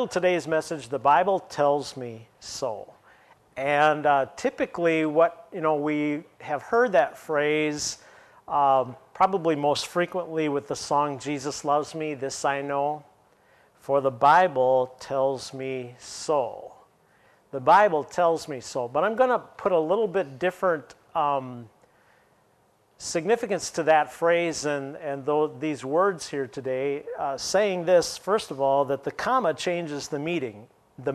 entitled today's message, "The Bible Tells Me So." And typically we have heard that phrase probably most frequently with the song, "Jesus Loves Me, This I Know, for the Bible tells me so." The Bible tells me so. But I'm going to put a little bit different significance to that phrase and these words here today, saying this, first of all, that the comma changes the meaning.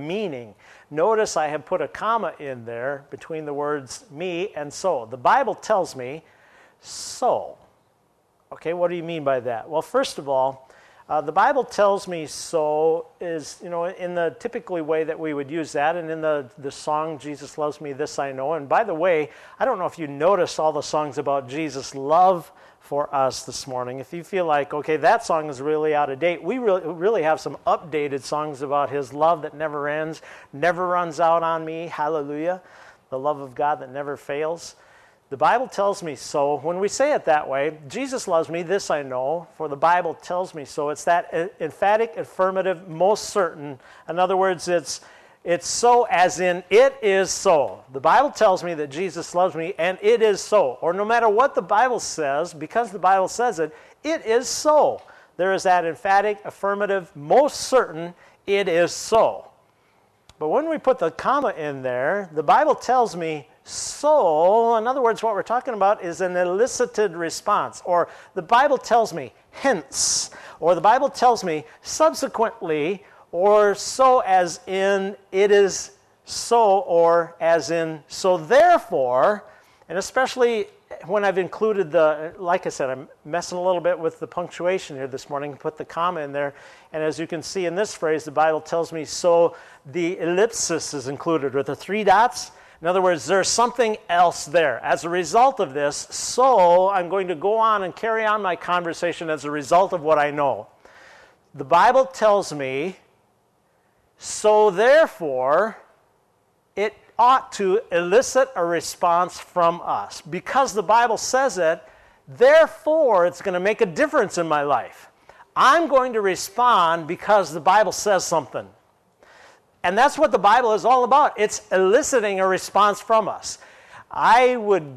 Notice I have put a comma in there between the words me and so. The Bible tells me so. Okay, what do you mean by that? Well, first of all, the Bible tells me so is, in the typically way that we would use that, and in the song, "Jesus Loves Me, This I Know." And by the way, I don't know if you noticed all the songs about Jesus' love for us this morning. If you feel like, okay, that song is really out of date, we really have some updated songs about his love that never ends, never runs out on me, hallelujah, the love of God that never fails. The Bible tells me so. When we say it that way, Jesus loves me, this I know, for the Bible tells me so. It's that emphatic, affirmative, most certain. In other words, it's so as in it is so. The Bible tells me that Jesus loves me, and it is so. Or no matter what the Bible says, because the Bible says it, it is so. There is that emphatic, affirmative, most certain, it is so. But when we put the comma in there, the Bible tells me so. In other words, what we're talking about is an elicited response. Or the Bible tells me hence. Or the Bible tells me subsequently. Or so as in it is so. Or as in so therefore. And especially when I've included like I said, I'm messing a little bit with the punctuation here this morning. Put the comma in there. And as you can see in this phrase, the Bible tells me so. The ellipsis is included with the 3 dots. In other words, there's something else there. As a result of this, so I'm going to go on and carry on my conversation as a result of what I know. The Bible tells me, so therefore, it ought to elicit a response from us. Because the Bible says it, therefore it's going to make a difference in my life. I'm going to respond because the Bible says something. And that's what the Bible is all about. It's eliciting a response from us. When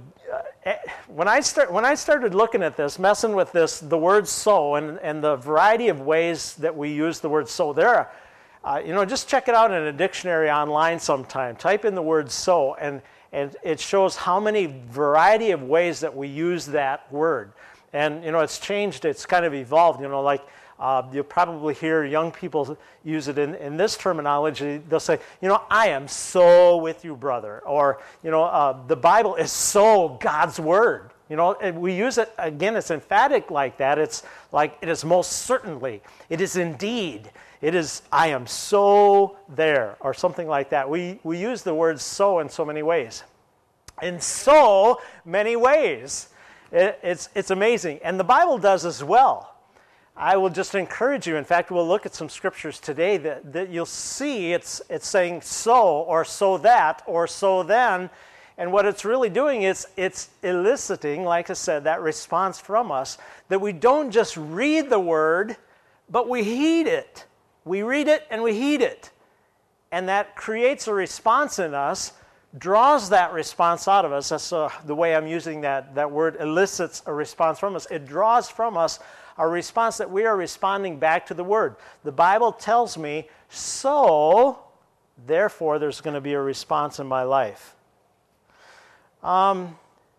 I started looking at this, messing with this, the word so, and the variety of ways that we use the word so, there are, just check it out in a dictionary online sometime. Type in the word so, and it shows how many variety of ways that we use that word. And, it's changed, it's kind of evolved, you'll probably hear young people use it in this terminology. They'll say, I am so with you, brother. Or, the Bible is so God's word. And we use it, again, it's emphatic like that. It's like, it is most certainly. It is indeed. It is, I am so there, or something like that. We use the word so in so many ways. In so many ways. It's amazing. And the Bible does as well. I will just encourage you. In fact, we'll look at some scriptures today that you'll see it's saying so, or so that, or so then. And what it's really doing is it's eliciting, like I said, that response from us, that we don't just read the word, but we heed it. We read it and we heed it. And that creates a response in us, draws that response out of us. That's the way I'm using that word, elicits a response from us. It draws from us a response that we are responding back to the word. The Bible tells me, so therefore there's going to be a response in my life. Then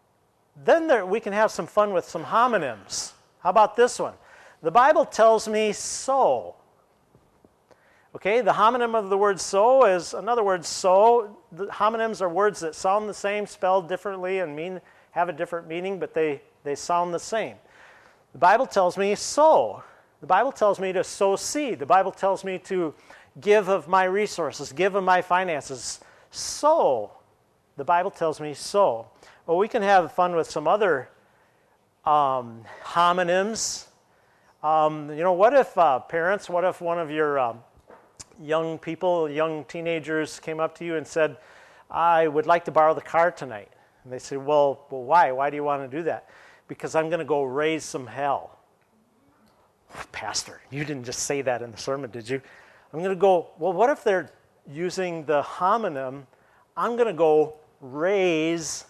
we can have some fun with some homonyms. How about this one? The Bible tells me so. Okay, the homonym of the word so is, in other words, so. The homonyms are words that sound the same, spelled differently, and have a different meaning, but they sound the same. The Bible tells me sow. The Bible tells me to sow seed. The Bible tells me to give of my resources, give of my finances. Sow. The Bible tells me sow. Well, we can have fun with some other homonyms. What if parents, what if one of your young people, young teenagers came up to you and said, I would like to borrow the car tonight. And they say, well, why? Why do you want to do that? Because I'm going to go raise some hell. Pastor, you didn't just say that in the sermon, did you? I'm going to go, well, what if they're using the homonym? I'm going to go raze,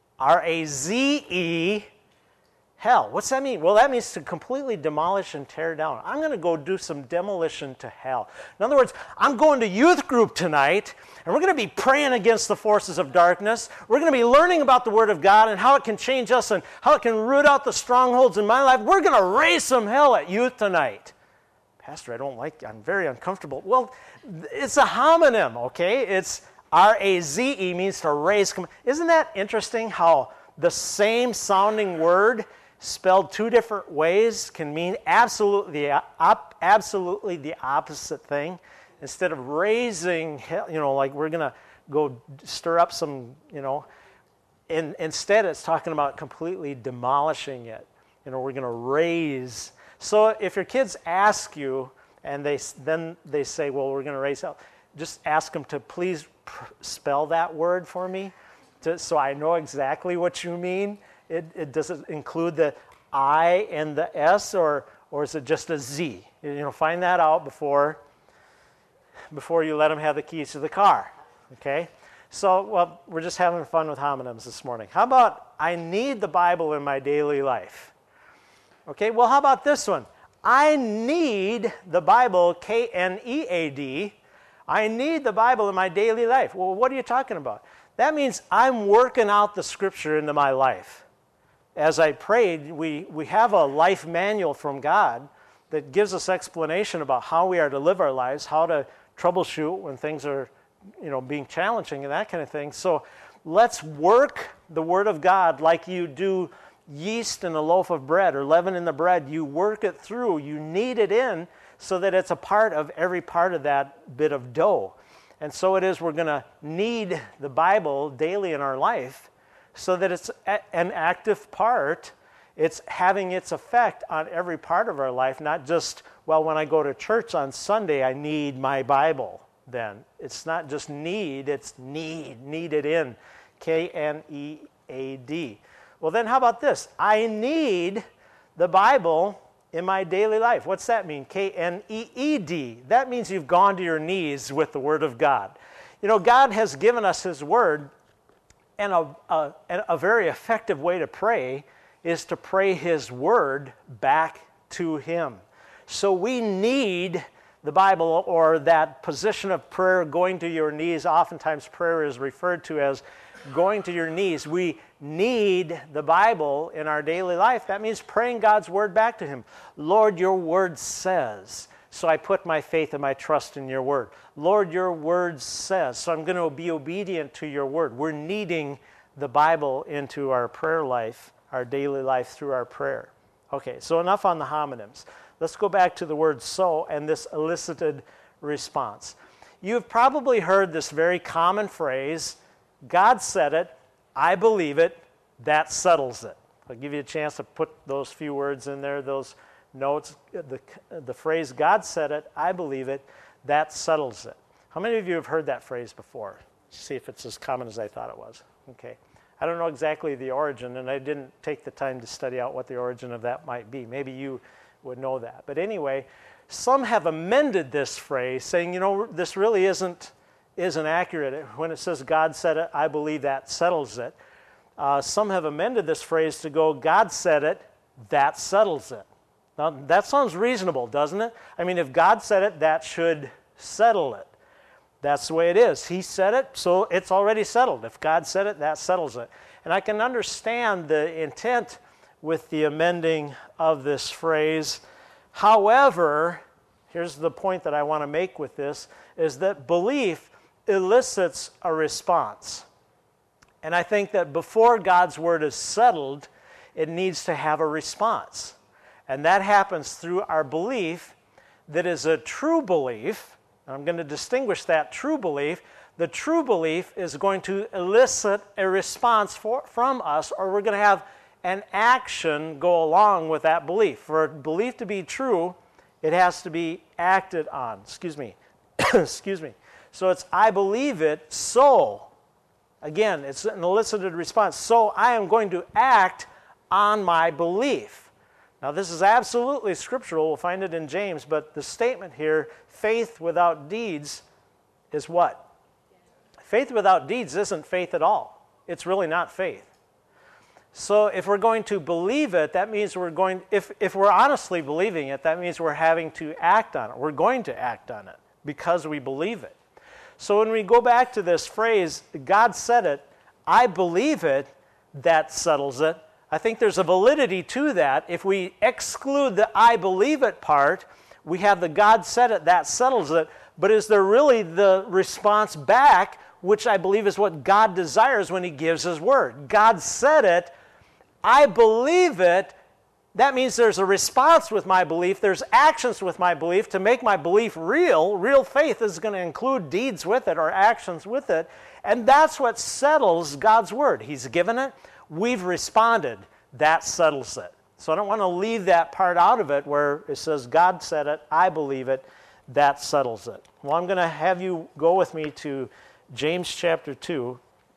R-A-Z-E, hell. What's that mean? Well, that means to completely demolish and tear down. I'm going to go do some demolition to hell. In other words, I'm going to youth group tonight, and we're going to be praying against the forces of darkness. We're going to be learning about the Word of God and how it can change us and how it can root out the strongholds in my life. We're going to raise some hell at youth tonight. Pastor, I don't like it. I'm very uncomfortable. Well, it's a homonym, okay? It's R-A-Z-E means to raise. Isn't that interesting how the same sounding word spelled two different ways can mean absolutely the opposite thing? Instead of raising hell, like we're going to go stir up some, instead it's talking about completely demolishing it. We're going to raise. So if your kids ask you and they say, well, we're going to raise hell, just ask them to please spell that word for me so I know exactly what you mean. Does it include the I and the S, or is it just a Z? Find that out before you let them have the keys to the car, okay? So, well, we're just having fun with homonyms this morning. How about I need the Bible in my daily life? Okay, well, how about this one? I need the Bible, K-N-E-A-D. I need the Bible in my daily life. Well, what are you talking about? That means I'm working out the Scripture into my life. As I prayed, we have a life manual from God that gives us explanation about how we are to live our lives, how to troubleshoot when things are, being challenging and that kind of thing. So let's work the Word of God like you do yeast in a loaf of bread or leaven in the bread. You work it through. You knead it in so that it's a part of every part of that bit of dough. And so it is we're going to knead the Bible daily in our life so that it's an active part. It's having its effect on every part of our life, not just, well, when I go to church on Sunday, I need my Bible then. It's not just need, it's knead it in, K-N-E-A-D. Well, then how about this? I need the Bible in my daily life. What's that mean? K-N-E-E-D. That means you've gone to your knees with the Word of God. God has given us His Word, and a very effective way to pray is to pray His Word back to Him. So we need the Bible, or that position of prayer, going to your knees. Oftentimes prayer is referred to as going to your knees. We need the Bible in our daily life. That means praying God's Word back to Him. Lord, your Word says, so I put my faith and my trust in your Word. Lord, your Word says, so I'm going to be obedient to your Word. We're needing the Bible into our prayer life, our daily life through our prayer. Okay, so enough on the homonyms. Let's go back to the word so and this elicited response. You've probably heard this very common phrase, God said it, I believe it, that settles it. I'll give you a chance to put those few words in there, those notes. The phrase, God said it, I believe it, that settles it. How many of you have heard that phrase before? See if it's as common as I thought it was. Okay. I don't know exactly the origin, and I didn't take the time to study out what the origin of that might be. Maybe you would know that. But anyway, some have amended this phrase, saying, this really isn't accurate. When it says God said it, I believe that settles it. Some have amended this phrase to go, God said it, that settles it. Now, that sounds reasonable, doesn't it? I mean, if God said it, that should settle it. That's the way it is. He said it, so it's already settled. If God said it, that settles it. And I can understand the intent with the amending of this phrase. However, here's the point that I want to make with this, is that belief elicits a response. And I think that before God's Word is settled, it needs to have a response. And that happens through our belief that is a true belief. And I'm going to distinguish that true belief. The true belief is going to elicit a response from us, or we're going to have an action go along with that belief. For a belief to be true, it has to be acted on. Excuse me. So it's, I believe it, so. Again, it's an elicited response. So I am going to act on my belief. Now, this is absolutely scriptural. We'll find it in James, but the statement here, faith without deeds, is what? Faith without deeds isn't faith at all. It's really not faith. So if we're going to believe it, that means if we're honestly believing it, that means we're having to act on it. We're going to act on it because we believe it. So when we go back to this phrase, God said it, I believe it, that settles it. I think there's a validity to that. If we exclude the I believe it part, we have the God said it, that settles it. But is there really the response back, which I believe is what God desires when he gives his word? God said it, I believe it. That means there's a response with my belief. There's actions with my belief to make my belief real. Real faith is going to include deeds with it or actions with it. And that's what settles God's word. He's given it. We've responded. That settles it. So I don't want to leave that part out of it where it says God said it, I believe it. That settles it. Well, I'm going to have you go with me to James chapter 2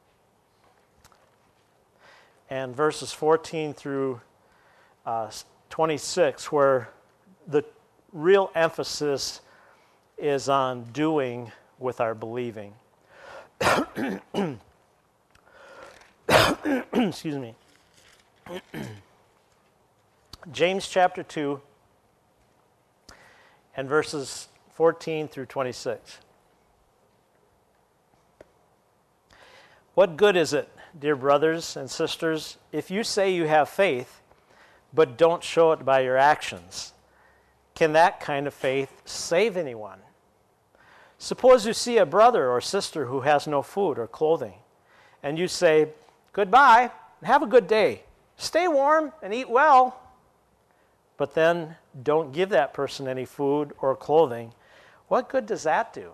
and verses 14 through 26, where the real emphasis is on doing with our believing. Excuse me. James chapter 2 and verses 14 through 26. What good is it, dear brothers and sisters, if you say you have faith, but don't show it by your actions? Can that kind of faith save anyone? Suppose you see a brother or sister who has no food or clothing, and you say, goodbye, and have a good day. Stay warm and eat well. But then don't give that person any food or clothing. What good does that do?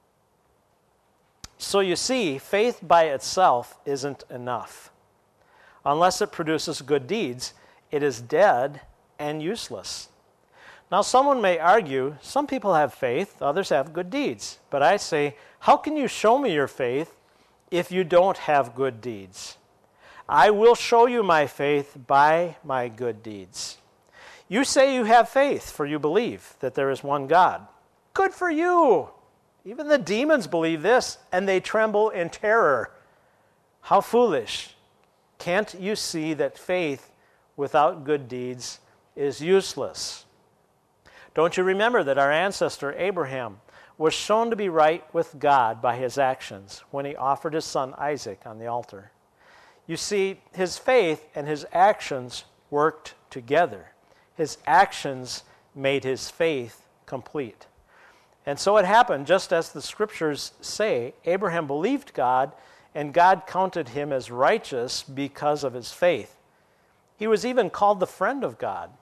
So you see, faith by itself isn't enough. Unless it produces good deeds, it is dead and useless. Now, someone may argue, some people have faith, others have good deeds. But I say, how can you show me your faith if you don't have good deeds? I will show you my faith by my good deeds. You say you have faith, for you believe that there is one God. Good for you! Even the demons believe this, and they tremble in terror. How foolish! Can't you see that faith without good deeds is useless? Don't you remember that our ancestor Abraham was shown to be right with God by his actions when he offered his son Isaac on the altar? You see, his faith and his actions worked together. His actions made his faith complete. And so it happened, just as the scriptures say, Abraham believed God, and God counted him as righteous because of his faith. He was even called the friend of God.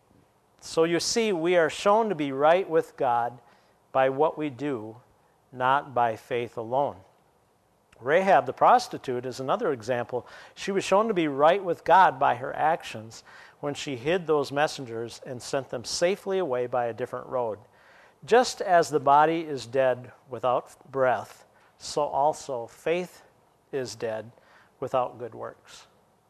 So you see, we are shown to be right with God by what we do, not by faith alone. Rahab the prostitute is another example. She was shown to be right with God by her actions when she hid those messengers and sent them safely away by a different road. Just as the body is dead without breath, so also faith is dead without good works.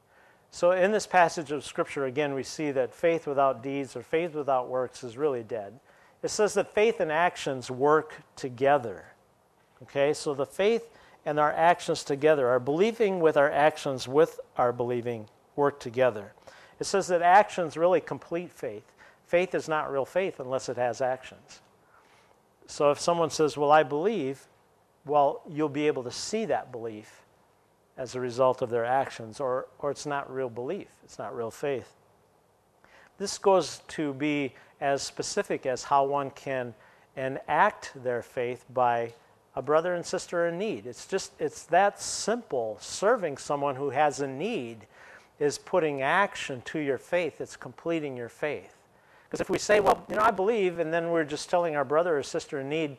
So in this passage of Scripture, again, we see that faith without deeds or faith without works is really dead. It says that faith and actions work together. Okay, so the faith and our actions together, our believing with our actions with our believing, work together. It says that actions really complete faith. Faith is not real faith unless it has actions. So if someone says, well, I believe, well, you'll be able to see that belief as a result of their actions, or it's not real belief. It's not real faith. This goes to be as specific as how one can enact their faith by a brother and sister in need. It's that simple. Serving someone who has a need is putting action to your faith. It's completing your faith. Because if we say, well, I believe, and then we're just telling our brother or sister in need,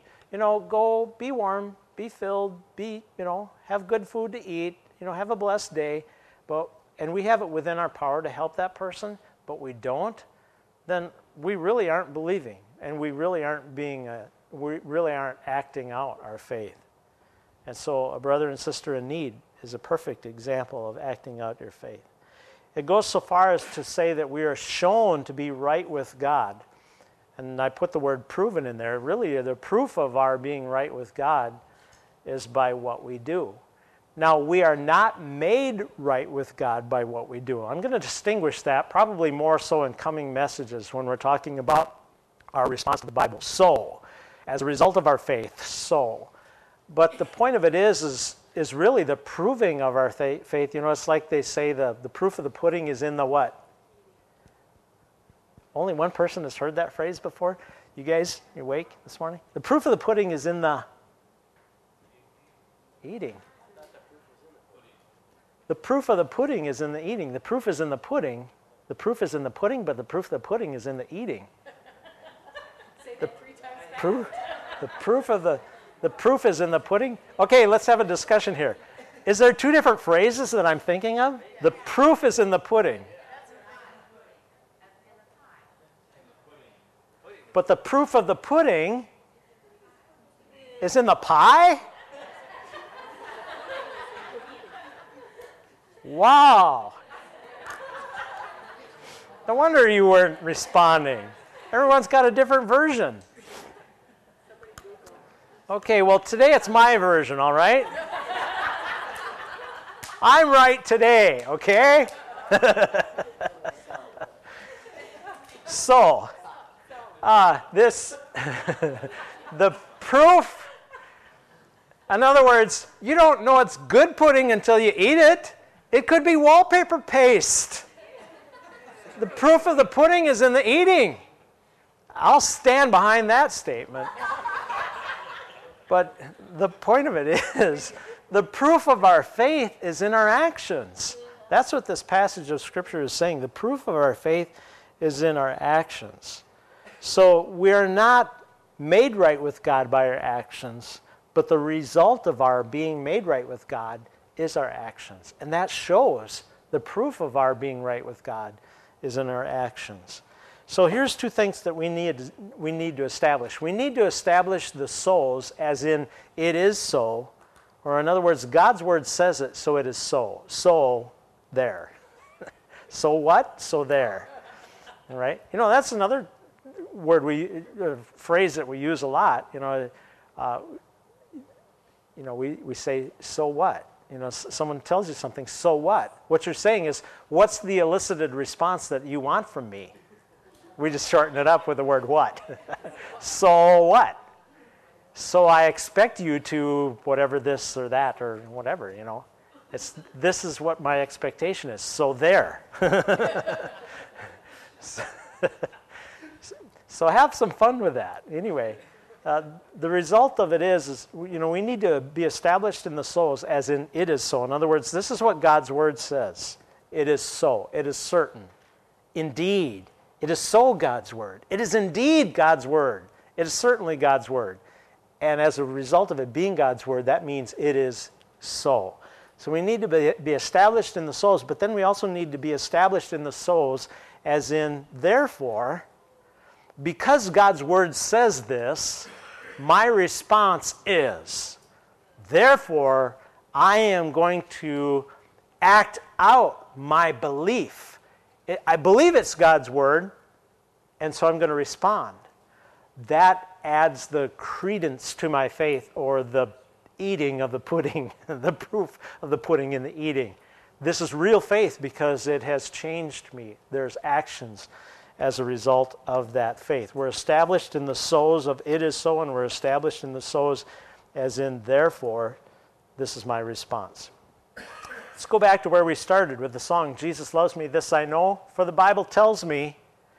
go be warm, be filled, have good food to eat, have a blessed day, and we have it within our power to help that person, but we don't, then we really aren't believing, and we really aren't acting out our faith. And so a brother and sister in need is a perfect example of acting out your faith. It goes so far as to say that we are shown to be right with God. And I put the word proven in there. Really, the proof of our being right with God is by what we do. Now, we are not made right with God by what we do. I'm going to distinguish that probably more so in coming messages when we're talking about our response to the Bible. So, as a result of our faith, so. But the point of it is really the proving of our faith. You know, it's like they say the proof of the pudding is in the what? Only one person has heard that phrase before. You guys, you awake this morning? The proof of the pudding is in the eating. The proof of the pudding is in the eating. The proof is in the pudding. The proof is in the pudding, but the proof of the pudding is in the eating. Say that 3 times fast. The proof is in the pudding. Okay, let's have a discussion here. Is there 2 different phrases that I'm thinking of? The proof is in the pudding. But the proof of the pudding is in the pie? Wow. No wonder you weren't responding. Everyone's got a different version. Okay, well, today it's my version, all right? I'm right today, okay? So, the proof, in other words, you don't know it's good pudding until you eat it. It could be wallpaper paste. The proof of the pudding is in the eating. I'll stand behind that statement. But the point of it is, the proof of our faith is in our actions. That's what this passage of Scripture is saying. The proof of our faith is in our actions. So we are not made right with God by our actions, but the result of our being made right with God is our actions. And that shows the proof of our being right with God is in our actions. So here's 2 things that we need to establish. We need to establish the so's as in it is so, or in other words, God's word says it, so it is so. So there. So what? So there. All right? You know, that's another phrase that we use a lot. We say, so what? You know, someone tells you something, so what? What you're saying is, what's the elicited response that you want from me? We just shorten it up with the word what. So what? So I expect you to whatever this or that or whatever, you know. This is what my expectation is. So there. So have some fun with that. Anyway, the result of it is, you know, we need to be established in the so's as in it is so. In other words, this is what God's word says. It is so. It is certain. Indeed. It is so God's word. It is indeed God's word. It is certainly God's word. And as a result of it being God's word, that means it is so. So we need to be established in the so's, but then we also need to be established in the so's as in, therefore, because God's word says this, my response is, therefore, I am going to act out my belief. I believe it's God's word, and so I'm going to respond. That adds the credence to my faith, or the eating of the pudding, the proof of the pudding in the eating. This is real faith because it has changed me. There's actions as a result of that faith. We're established in the so's of it is so, and we're established in the so's as in therefore, this is my response. Let's go back to where we started with the song, Jesus Loves Me, This I Know, for the Bible tells me.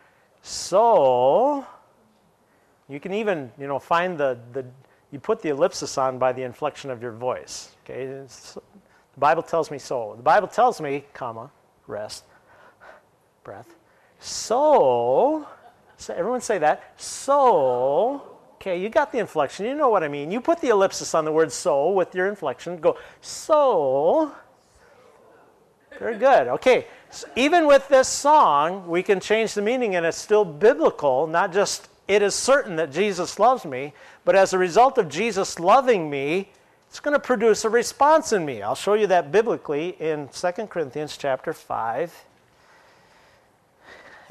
So, you can even, find you put the ellipsis on by the inflection of your voice. Okay, the Bible tells me so. The Bible tells me, comma, rest, breath. So everyone say that. So, okay, you got the inflection. You know what I mean. You put the ellipsis on the word so with your inflection. Go, so. Very good. Okay, so even with this song, we can change the meaning, and it's still biblical, not just it is certain that Jesus loves me, but as a result of Jesus loving me, it's going to produce a response in me. I'll show you that biblically in 2 Corinthians chapter 5.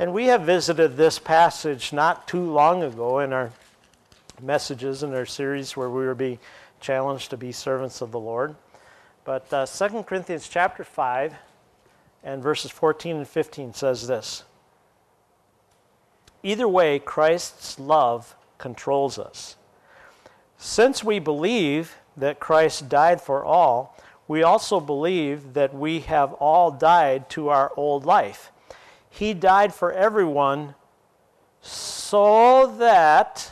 And we have visited this passage not too long ago in our messages in our series where we were being challenged to be servants of the Lord. But 2 Corinthians chapter 5 and verses 14 and 15 says this. Either way, Christ's love controls us. Since we believe that Christ died for all, we also believe that we have all died to our old life. He died for everyone so that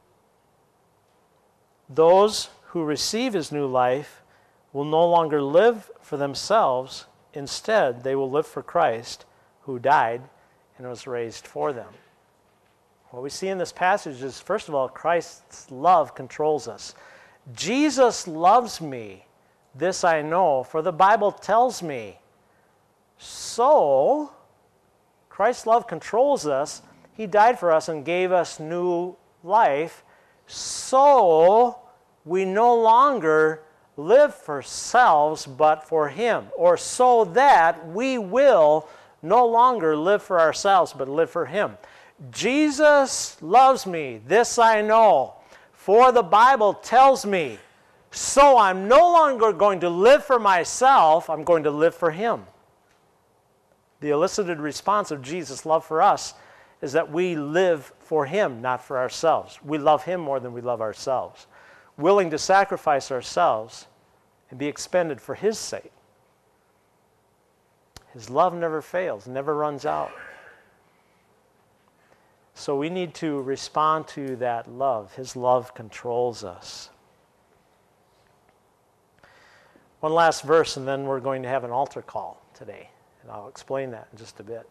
those who receive his new life will no longer live for themselves. Instead, they will live for Christ, who died and was raised for them. What we see in this passage is, first of all, Christ's love controls us. Jesus loves me. This I know, for the Bible tells me. So, Christ's love controls us. He died for us and gave us new life. So, we no longer live for ourselves, but for him. Or so that we will no longer live for ourselves, but live for him. Jesus loves me. This I know. For the Bible tells me. So I'm no longer going to live for myself. I'm going to live for him. The elicited response of Jesus' love for us is that we live for him, not for ourselves. We love him more than we love ourselves. Willing to sacrifice ourselves and be expended for his sake. His love never fails, never runs out. So we need to respond to that love. His love controls us. One last verse, and then we're going to have an altar call today. And I'll explain that in just a bit.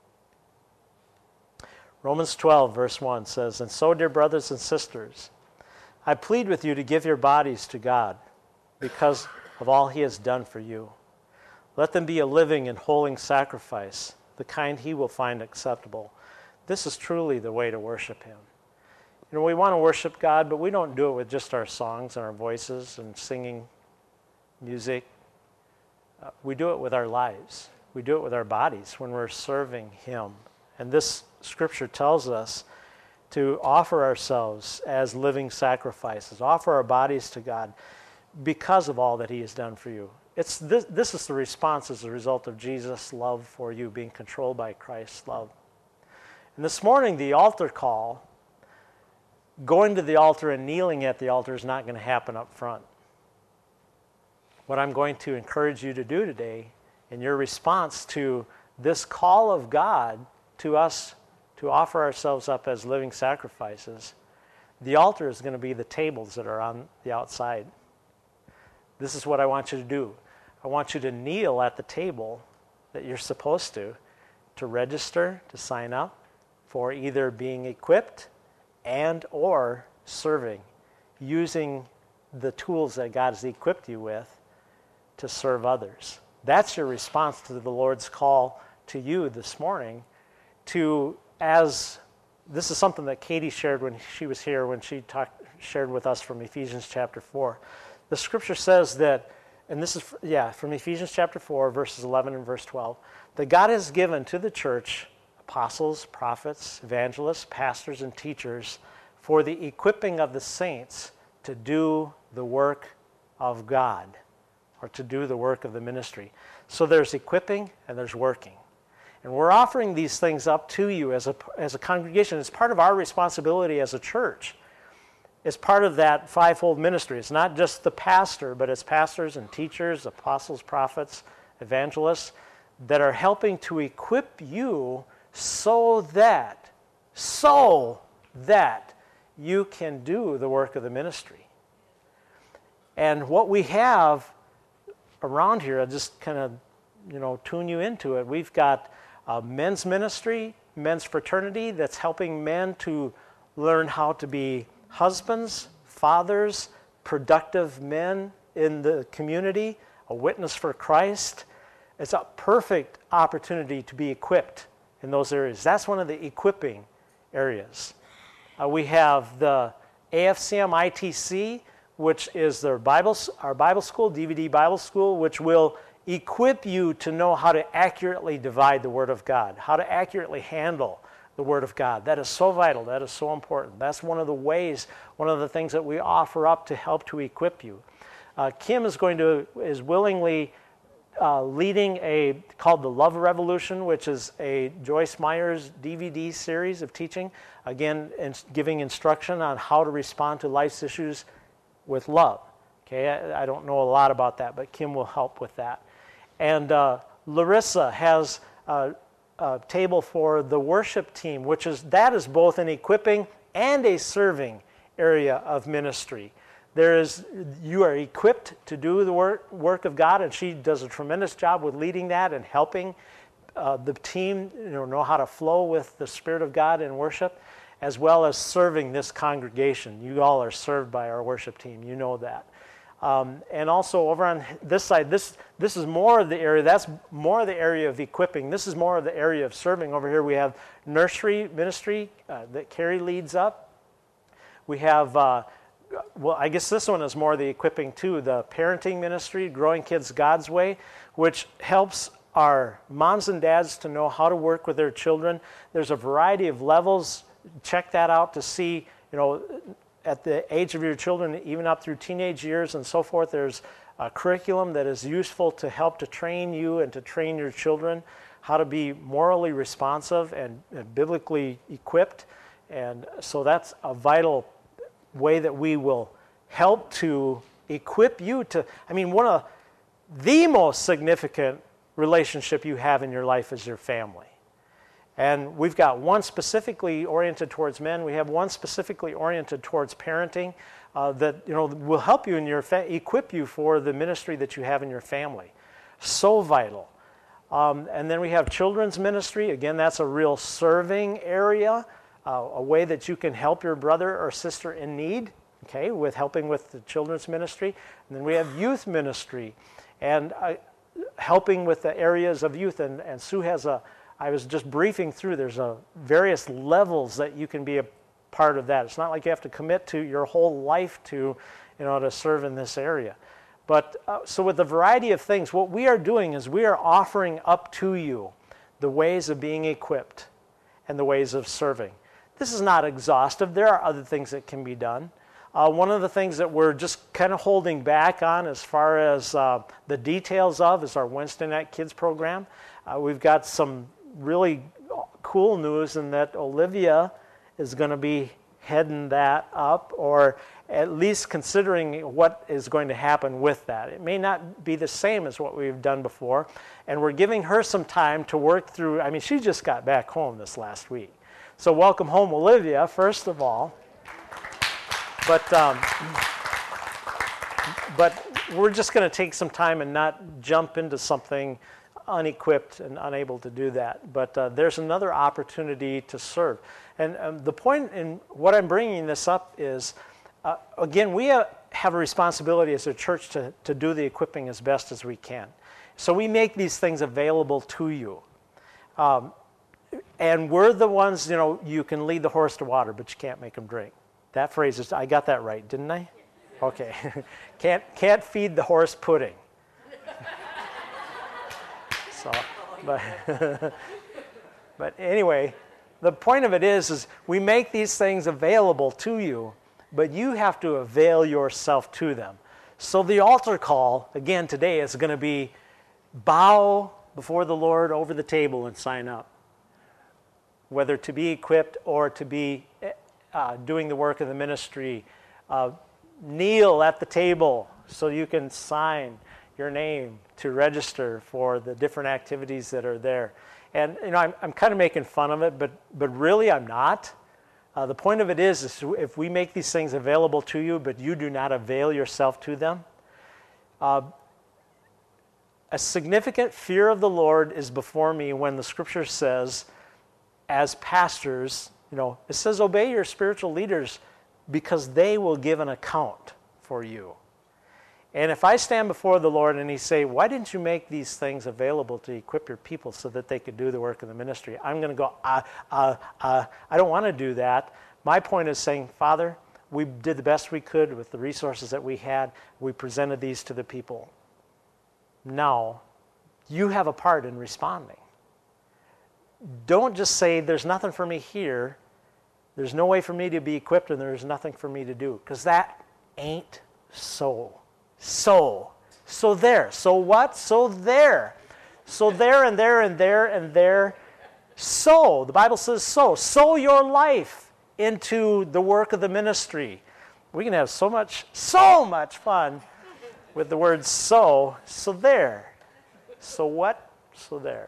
Romans 12, verse 1 says, "And so, dear brothers and sisters, I plead with you to give your bodies to God because of all he has done for you. Let them be a living and holy sacrifice, the kind he will find acceptable. This is truly the way to worship him." You know, we want to worship God, but we don't do it with just our songs and our voices and singing music. We do it with our lives. We do it with our bodies when we're serving him. And this scripture tells us to offer ourselves as living sacrifices, offer our bodies to God because of all that he has done for you. This is the response as a result of Jesus' love for you, being controlled by Christ's love. And this morning, the altar call, going to the altar and kneeling at the altar is not going to happen up front. What I'm going to encourage you to do today in your response to this call of God to us to offer ourselves up as living sacrifices, the altar is going to be the tables that are on the outside. This is what I want you to do. I want you to kneel at the table that you're supposed to register, to sign up for either being equipped and or serving, using the tools that God has equipped you with to serve others. That's your response to the Lord's call to you this morning. This is something that Katie shared when she was here, when she shared with us from Ephesians chapter 4. The scripture says that, and this is from Ephesians chapter 4, verses 11 and verse 12, that God has given to the church apostles, prophets, evangelists, pastors, and teachers for the equipping of the saints to do the work of God, or to do the work of the ministry. So there's equipping and there's working. And we're offering these things up to you as a congregation. It's part of our responsibility as a church. It's part of that fivefold ministry. It's not just the pastor, but it's pastors and teachers, apostles, prophets, evangelists that are helping to equip you so that you can do the work of the ministry. And what we have around here, I'll just kind of tune you into it. We've got a men's ministry, men's fraternity that's helping men to learn how to be husbands, fathers, productive men in the community, a witness for Christ. It's a perfect opportunity to be equipped in those areas. That's one of the equipping areas. We have the AFCM ITC, which is our Bible school, DVD Bible school, which will equip you to know how to accurately divide the Word of God, how to accurately handle the Word of God. That is so vital. That is so important. That's one of the ways, one of the things that we offer up to help to equip you. Kim is willingly leading called the Love Revolution, which is a Joyce Meyer's DVD series of teaching, again, giving instruction on how to respond to life's issues with love. Okay, I don't know a lot about that, but Kim will help with that. And Larissa has a table for the worship team, that is both an equipping and a serving area of ministry. You are equipped to do the work of God, and she does a tremendous job with leading that and helping the team know how to flow with the Spirit of God in worship, as well as serving this congregation. You all are served by our worship team. You know that. And also over on this side, this is more of the area. That's more of the area of equipping. This is more of the area of serving. Over here we have nursery ministry that Carrie leads up. We have, I guess this one is more the equipping too, the parenting ministry, Growing Kids God's Way, which helps our moms and dads to know how to work with their children. There's a variety of levels. Check that out to see, at the age of your children, even up through teenage years and so forth, there's a curriculum that is useful to help to train you and to train your children how to be morally responsive and biblically equipped. And so that's a vital way that we will help to equip you to, one of the most significant relationship you have in your life is your family. And we've got one specifically oriented towards men. We have one specifically oriented towards parenting that will help you in equip you for the ministry that you have in your family. So vital. And then we have children's ministry. Again, that's a real serving area, a way that you can help your brother or sister in need. Okay, with helping with the children's ministry. And then we have youth ministry, and helping with the areas of youth. And Sue has I was just briefing through, there's various levels that you can be a part of that. It's not like you have to commit to your whole life to serve in this area. But so with the variety of things, what we are doing is we are offering up to you the ways of being equipped and the ways of serving. This is not exhaustive. There are other things that can be done. One of the things that we're just kind of holding back on as far as the details of is our Wednesday Night Kids program. We've got some really cool news in that Olivia is going to be heading that up, or at least considering what is going to happen with that. It may not be the same as what we've done before, and we're giving her some time to work through. She just got back home this last week. So welcome home, Olivia, first of all. But we're just going to take some time and not jump into something unequipped and unable to do that. But there's another opportunity to serve. And the point in what I'm bringing this up is, again, we have a responsibility as a church to do the equipping as best as we can. So we make these things available to you. And we're the ones, you can lead the horse to water, but you can't make him drink. That phrase I got that right, didn't I? Okay. Can't feed the horse pudding. So, but anyway, the point of it is we make these things available to you, but you have to avail yourself to them. So the altar call, again, today is going to be bow before the Lord over the table and sign up, whether to be equipped or to be doing the work of the ministry. Kneel at the table so you can sign your name to register for the different activities that are there. And I'm kind of making fun of it, but really I'm not. The point of it is if we make these things available to you, but you do not avail yourself to them, a significant fear of the Lord is before me when the Scripture says, as pastors, it says obey your spiritual leaders because they will give an account for you. And if I stand before the Lord and He say, why didn't you make these things available to equip your people so that they could do the work of the ministry? I'm going to go, I don't want to do that. My point is saying, Father, we did the best we could with the resources that we had. We presented these to the people. Now you have a part in responding. Don't just say, there's nothing for me here. There's no way for me to be equipped and there's nothing for me to do. Because that ain't so. So there. So what? So there. So there and there and there and there. So. The Bible says so. Sow your life into the work of the ministry. We can have so much fun with the word so. So there. So what? So there.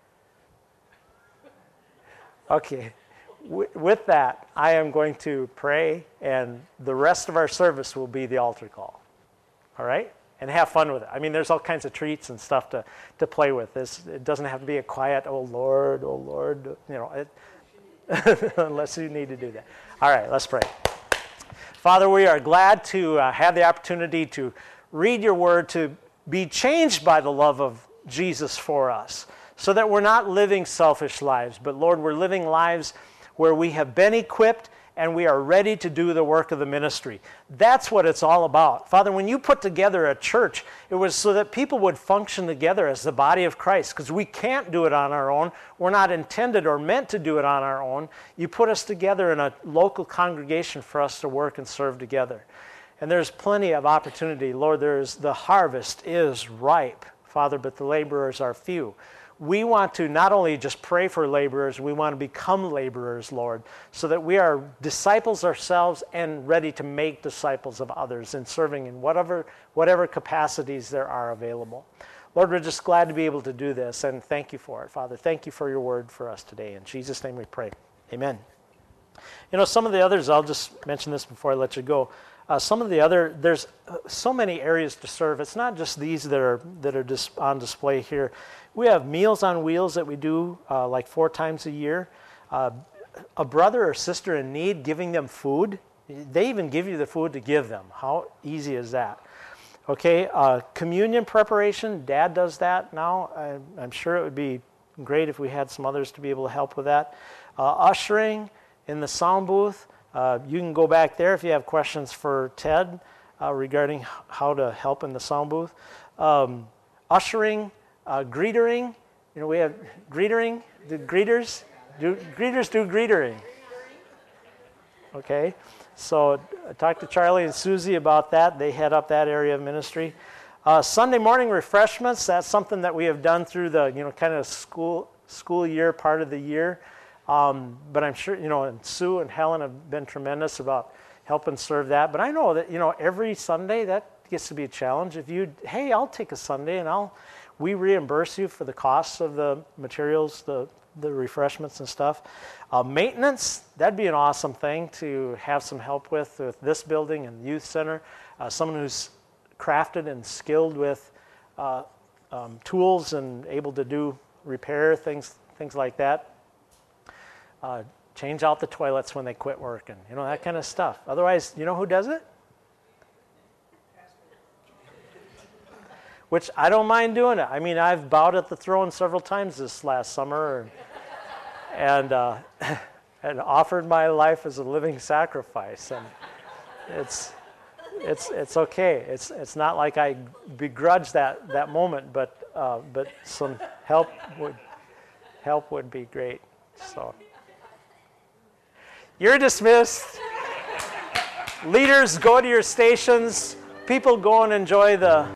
Okay. With that, I am going to pray, and the rest of our service will be the altar call. All right? And have fun with it. I mean, there's all kinds of treats and stuff to play with. It doesn't have to be a quiet, oh Lord, you know, unless you need to do that. All right, let's pray. Father, we are glad to have the opportunity to read your word, to be changed by the love of Jesus for us, so that we're not living selfish lives, but Lord, we're living lives where we have been equipped and we are ready to do the work of the ministry. That's what it's all about. Father, when you put together a church, it was so that people would function together as the body of Christ, because we can't do it on our own. We're not intended or meant to do it on our own. You put us together in a local congregation for us to work and serve together. And there's plenty of opportunity. Lord, the harvest is ripe, Father, but the laborers are few. We want to not only just pray for laborers, we want to become laborers, Lord, so that we are disciples ourselves and ready to make disciples of others and serving in whatever capacities there are available. Lord, we're just glad to be able to do this, and thank you for it, Father. Thank you for your word for us today. In Jesus' name we pray. Amen. You know, some of the others, I'll just mention this before I let you go. There's so many areas to serve. It's not just these that are just on display here. We have Meals on Wheels that we do like 4 times a year. A brother or sister in need, giving them food. They even give you the food to give them. How easy is that? Okay, communion preparation. Dad does that now. I'm sure it would be great if we had some others to be able to help with that. Ushering in the sound booth. You can go back there if you have questions for Ted regarding how to help in the sound booth. Ushering, greetering. You know, we have greetering. Do greeters do greetering? Okay. So I talked to Charlie and Susie about that. They head up that area of ministry. Sunday morning refreshments. That's something that we have done through the kind of school year part of the year. But I'm sure, and Sue and Helen have been tremendous about helping serve that. But I know that, every Sunday that gets to be a challenge. Hey, I'll take a Sunday and we reimburse you for the costs of the materials, the refreshments and stuff. Maintenance, that'd be an awesome thing to have some help with this building and the youth center. Someone who's crafted and skilled with tools and able to do repair things like that. Change out the toilets when they quit working, that kind of stuff. Otherwise, you know who does it? Which I don't mind doing it. I mean, I've bowed at the throne several times this last summer and offered my life as a living sacrifice. And it's okay. It's not like I begrudge that moment, but some help would be great. So. You're dismissed. Leaders, go to your stations. People, go and enjoy the